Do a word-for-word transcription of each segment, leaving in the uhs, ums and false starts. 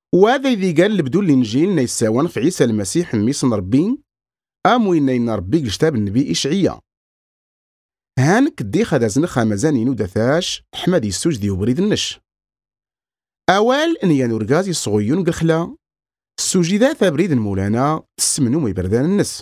وهذا يذي قال لبدو الانجيل نيساوان في عيسى المسيح الميسن ربي اموين نين ربي كتاب النبي اشعيا هانك دي خدا زنخ مزاني نو دثاش حمد يسوج دي وبريد النش اوال ان ينورغاز يصغيون قخلا السوجي ذات بريد المولانا تسمنو ميبردان النس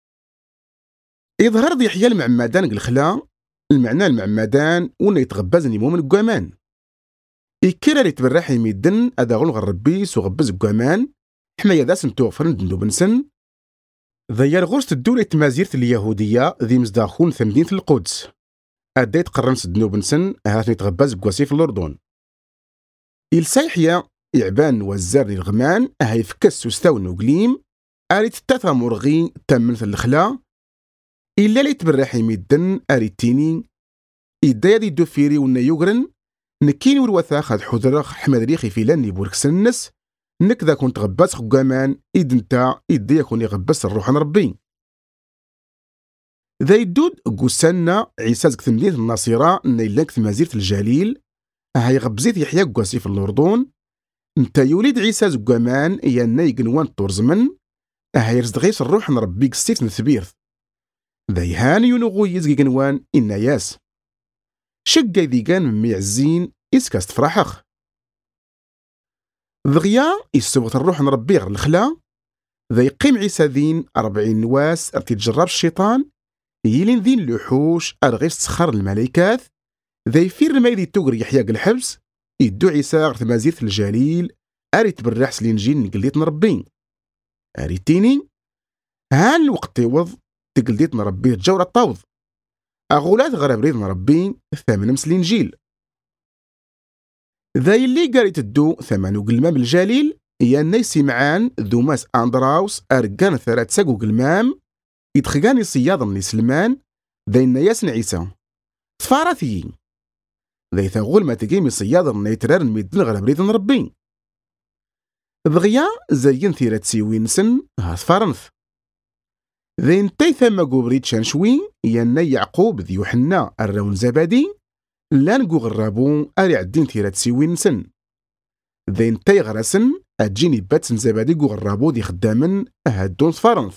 يظهر ذي حيا المعمدان قلخلا المعنى المعمدان ونا يتغبازني مو من القوامان إكيرا اللي تبرح يميدن أدا غلغ الربي سوغبز القوامان حماية ذا سنتو فرن دندو بنسن ذا الغرس الدولة مازيرة اليهودية ذي مزداخون ثمدينة القدس أدا يتقرن سدنو بنسن هاثني تغباز بقواسي في الأردن إلسايحيا يعبان وزار الغمان هاي فكس وستاون وقليم أريد تاتا مرغي تمن في الخلا إلا اللي تبرح يميدن أريد تيني إدا يدي دوفيري ونا يقرن نكيني والوثاق هاد حضرخ حمد ريخي في لاني بوركس النس نك ذا كنت غباس خقامان إد نتا إدي يكون يغباس الروح عن ربي ذا يدود قوسانا عيسى زك ثمدين الناصرة نيلاك ثمازيرة الجليل هاي غبزيت يحيى قواسي في الأردن نتا يوليد عيسى زقامان يانا يقنوان طورزمن هاي رزدغيس الروح عن ربي قسيت نثبيرث ذا يهان يونغو يزقي قنوان إنا ياس شقا ذي كان ممي عزين إسكاست فرحخ ذغيا يسوغت الروح نربي غير الخلا ذا يقيم عيسى ذين أربعين نواس أرتي تجرب الشيطان يلين ذين لحوش أرغيس تسخر الملائكات ذا يفير ما يدي توقر يحيى الحبس يدو عيسى غير مازيرة الجليل أريت بالرحس الإنجيل نقليت نربي أريتيني هان الوقت يوض تقلديت نربي الجورة الطوض أغولات غراب ريض نربي ثامن مس الإنجيل ذا يلي قاريت الدو ثمانو قلمام الجليل ياني سمعان ذو ماس أندراوس أرقان ثلاث ساقو قلمام يدخقاني صياضا من سلمان ذا ياسن عيسى تفارثي ذا يثغول ما تقيمي صياضا من يترار ميدن غراب ريض نربي ذغيا زين ثيرة سيوينسن هاثفارنث ذا ينتي ثم قوبريت شانشوي ياني يعقوب ذي يوحنا الراون زبادي لان قو غرابو أري عدين ثيرات سيوين سن ذا ينتي غراسن أجيني باتسن زبادي قو غرابو دي خدامن أهدون صفارنث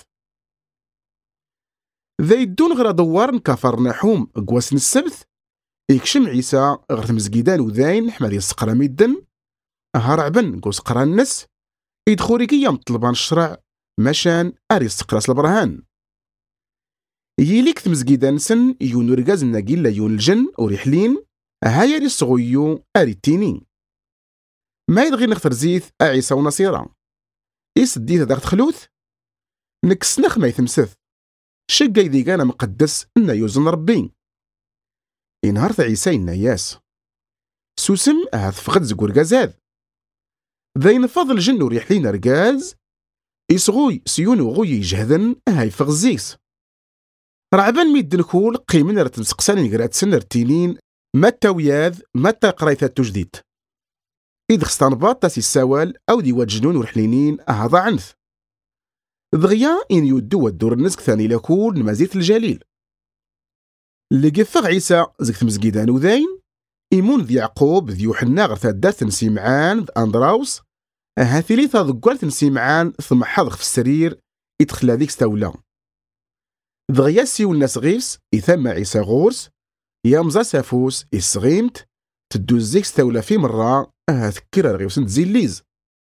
ذا يدون غرا دوار نكافر نحوم قواسن السبت يكشم عيسى غرث مزقيدان وذاين حمد يسقرا ميدن هرعبن قو سقرا النس يدخوريكي يام طلبان الشرع مشان أري السقراس البرهان يليك تمزقيدان سن يون رقاز الناقيلا يون الجن وريحلين هايا ري الصغيو أري التيني ما يدغي نختر زيث أعيسى ونصيرا إيس الديث داغت خلوث نكس نخ ما يثمسث شقا يدي كان مقدس إنا يوزن ربي إنهارت عيسى إنا ياس سوسم هاث فقد زقور قازاد ذين فضل جن وريحلين رقاز إسغوي سيون وغوي يجهدن هاي فغزيس رعبان ميدن كول قيمن رتن سقسان يقرات سنر تينين متى وياذ متى قرايثة تجديد إذ خستانباط تاسي السوال أو دي وجنون ورحلينين أهضا عنث ضغيا إن يدو الدور النسك ثاني لكول نمازيث الجليل اللي قفغ عيسى زكت مزقيدان وذين إيمون ذي يعقوب ذي يوحنا غرثة داثن سيمعان ذي أندراوس هاثليثة ذقوالث سيمعان ثم حضخ في السرير يدخل هذيك ستاولا ذغياسي والناس غيفس إثم عيسى غورس يامزا سافوس إسغيمت تدوزيك ستاولا في مرة هاثكرا غيوسن تزيليز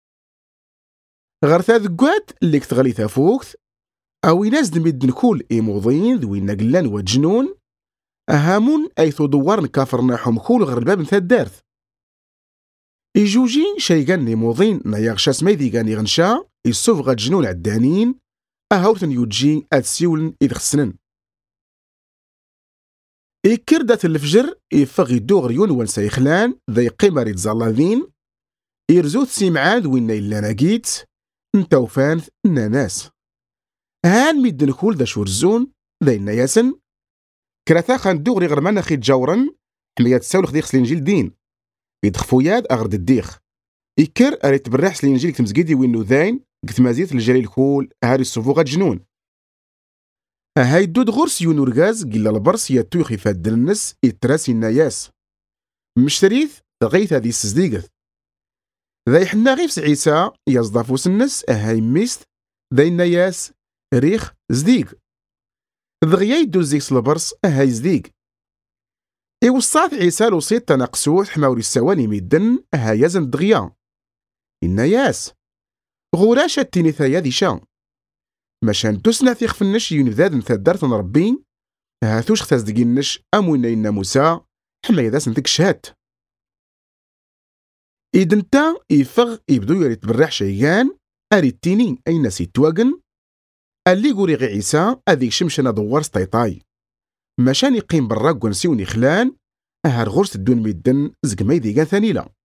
غرثا ذقوات اللي كتغلي ثافوكت أو يناز دميدن كول إيموضين ذوين نقلان وجنون أهامون أيثو دوار نكافر ناحهم كول غير الباب نثا الدارث إيجوجي شايقان إيموضين نايغشاس ميدي كان يغنشا يسوف غا جنون عدانين أهاوتن يوجي أتسيولن إذ خسنن إيكر دات الفجر إفغ يدو غريون وانسا يخلان ذا يقيم ريد زالاذين إرزوت سيمعاد وين إلا ناقيت نتوفانث ناناس هان ميدن كول ذا شورزون ذا إنا ياسن كراتا خان دوغري غرمان أخي جاورن حميات ساولخ ديخ سلينجيل دين يدخفو ياد أغرد الديخ إيكر أريت بالراح سلينجيل كتمزقيدي وينو ذاين قلت مازيت الجليل كول هاري الصفوغة جنون هاي دود غرس يونورغاز قيلا البرس ياتو يخيفاد النس يتراسي الناياس مشتريث تغيث هذه السزديقث ذا يحنا غيفس عيسى يصدفوس النس أهاي ميست ذا ياس ريخ زديق دغيا يدو زيكس البرص أهاي زديق إوصات عيسى لوصيت تناقصوت حماوري السواني ميدن أهاي يزن دغيا إنا ياس غوراشا التيني ثايا ذي شا ماشان تسنا ثيخ في النش ينذاد نثدرت نربين هاثوش ختاز دقي النش أمونا إنا موسى حما يداس نتك شهات إدنتا إفغ إبدو يريد برح شيغان أريد تيني أين سيتواغن اللي قوري غي عيسى أذيك شمشنا دوار سطيطاي ماشان يقيم براك ونسيوني خلان أهار غورس الدون ميدن زقمي ذيقان ثانيلا